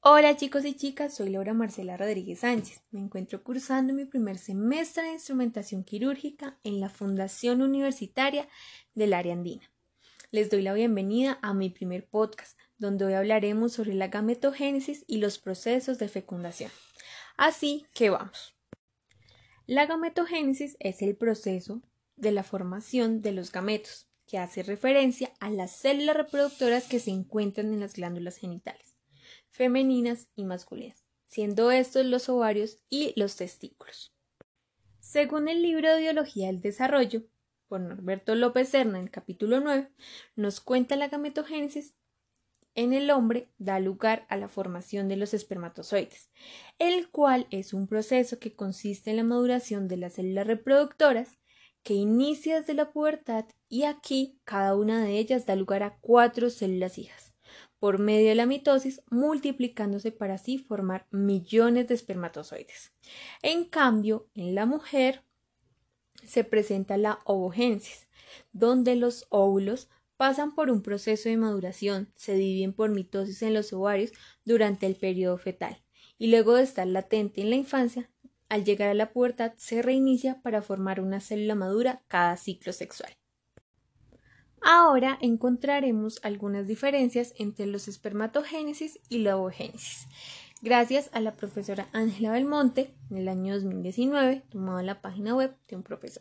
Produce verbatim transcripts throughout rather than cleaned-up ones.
Hola chicos y chicas, soy Laura Marcela Rodríguez Sánchez. Me encuentro cursando mi primer semestre de instrumentación quirúrgica en la Fundación Universitaria del Área Andina. Les doy la bienvenida a mi primer podcast, donde hoy hablaremos sobre la gametogénesis y los procesos de fecundación. Así que vamos. La gametogénesis es el proceso de la formación de los gametos, que hace referencia a las células reproductoras que se encuentran en las glándulas genitales femeninas y masculinas, siendo estos los ovarios y los testículos. Según el libro de Biología del Desarrollo, por Norberto López Serna, en el capítulo nueve, nos cuenta la gametogénesis en el hombre da lugar a la formación de los espermatozoides, el cual es un proceso que consiste en la maduración de las células reproductoras que inicia desde la pubertad y aquí cada una de ellas da lugar a cuatro células hijas por medio de la mitosis, multiplicándose para así formar millones de espermatozoides. En cambio, en la mujer se presenta la ovogénesis, donde los óvulos pasan por un proceso de maduración, se dividen por mitosis en los ovarios durante el periodo fetal y luego de estar latente en la infancia, al llegar a la pubertad se reinicia para formar una célula madura cada ciclo sexual. Ahora encontraremos algunas diferencias entre los espermatogénesis y la ovogénesis, gracias a la profesora Ángela Belmonte en el año dos mil diecinueve, tomado en la página web de un profesor.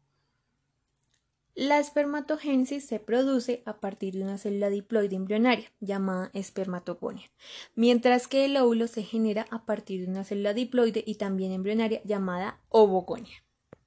La espermatogénesis se produce a partir de una célula diploide embrionaria llamada espermatogonia, mientras que el óvulo se genera a partir de una célula diploide y también embrionaria llamada ovogonia.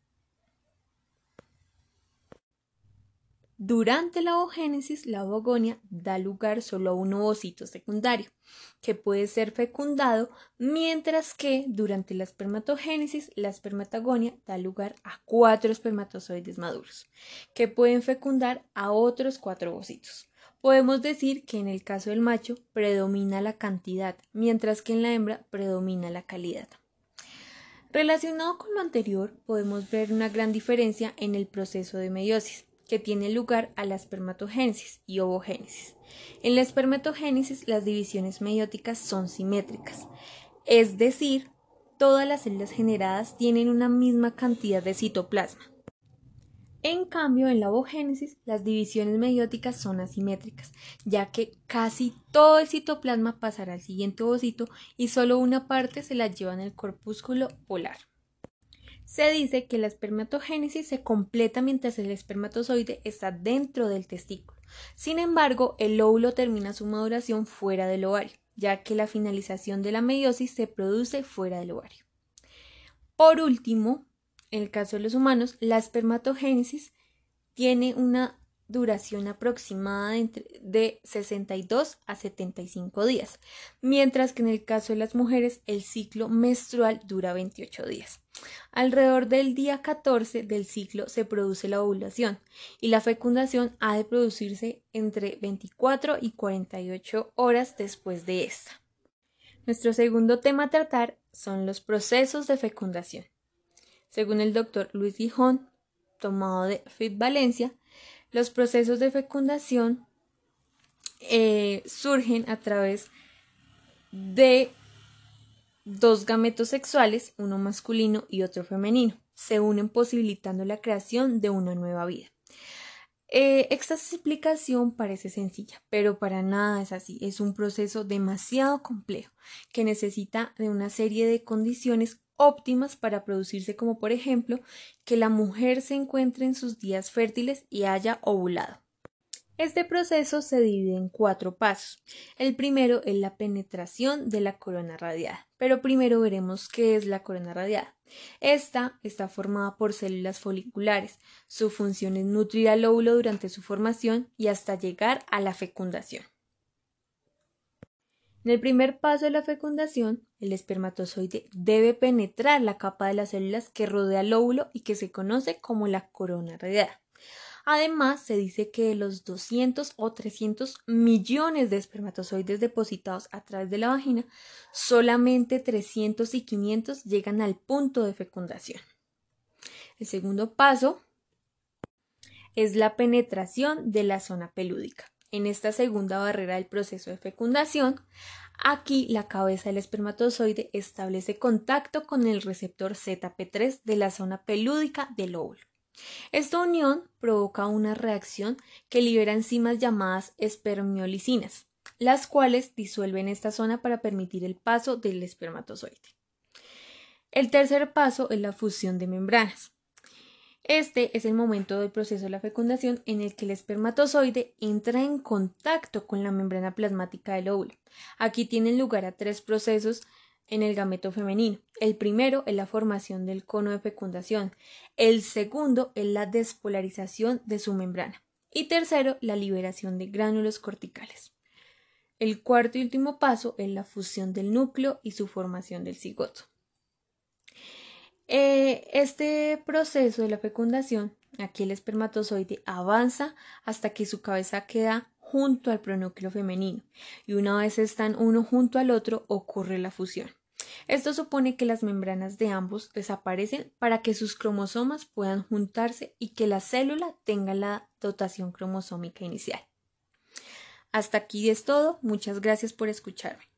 Durante la ovogénesis, la ovogonia da lugar solo a un ovocito secundario, que puede ser fecundado, mientras que durante la espermatogénesis, la espermatogonia da lugar a cuatro espermatozoides maduros, que pueden fecundar a otros cuatro ovocitos. Podemos decir que en el caso del macho predomina la cantidad, mientras que en la hembra predomina la calidad. Relacionado con lo anterior, podemos ver una gran diferencia en el proceso de meiosis, que tiene lugar a la espermatogénesis y ovogénesis. En la espermatogénesis las divisiones meióticas son simétricas, es decir, todas las células generadas tienen una misma cantidad de citoplasma. En cambio, en la ovogénesis las divisiones meióticas son asimétricas, ya que casi todo el citoplasma pasará al siguiente ovocito y solo una parte se la lleva en el corpúsculo polar. Se dice que la espermatogénesis se completa mientras el espermatozoide está dentro del testículo. Sin embargo, el óvulo termina su maduración fuera del ovario, ya que la finalización de la meiosis se produce fuera del ovario. Por último, en el caso de los humanos, la espermatogénesis tiene una duración aproximada de sesenta y dos a setenta y cinco días, mientras que en el caso de las mujeres el ciclo menstrual dura veintiocho días. Alrededor del día catorce del ciclo se produce la ovulación y la fecundación ha de producirse entre veinticuatro y cuarenta y ocho horas después de esta. Nuestro segundo tema a tratar son los procesos de fecundación. Según el doctor Luis Gijón, tomado de F I T Valencia, los procesos de fecundación eh, surgen a través de dos gametos sexuales, uno masculino y otro femenino. Se unen posibilitando la creación de una nueva vida. Eh, esta explicación parece sencilla, pero para nada es así. Es un proceso demasiado complejo que necesita de una serie de condiciones óptimas para producirse, como por ejemplo que la mujer se encuentre en sus días fértiles y haya ovulado. Este proceso se divide en cuatro pasos. El primero es la penetración de la corona radiada, pero primero veremos qué es la corona radiada. Esta está formada por células foliculares. Su función es nutrir al óvulo durante su formación y hasta llegar a la fecundación. En el primer paso de la fecundación, el espermatozoide debe penetrar la capa de las células que rodea el óvulo y que se conoce como la corona radiada. Además, se dice que de los doscientos o trescientos millones de espermatozoides depositados a través de la vagina, solamente trescientos y quinientos llegan al punto de fecundación. El segundo paso es la penetración de la zona pelúdica. En esta segunda barrera del proceso de fecundación, Aquí la cabeza del espermatozoide establece contacto con el receptor Z P tres de la zona pelúdica del óvulo. Esta unión provoca una reacción que libera enzimas llamadas espermiolicinas, las cuales disuelven esta zona para permitir el paso del espermatozoide. El tercer paso es la fusión de membranas. Este es el momento del proceso de la fecundación en el que el espermatozoide entra en contacto con la membrana plasmática del óvulo. Aquí tienen lugar a tres procesos en el gameto femenino. El primero es la formación del cono de fecundación. El segundo es la despolarización de su membrana. Y tercero, la liberación de gránulos corticales. El cuarto y último paso es la fusión del núcleo y su formación del cigoto. Eh, este proceso de la fecundación, aquí el espermatozoide avanza hasta que su cabeza queda junto al pronúcleo femenino y una vez están uno junto al otro ocurre la fusión. Esto supone que las membranas de ambos desaparecen para que sus cromosomas puedan juntarse y que la célula tenga la dotación cromosómica inicial. Hasta aquí es todo. Muchas gracias por escucharme.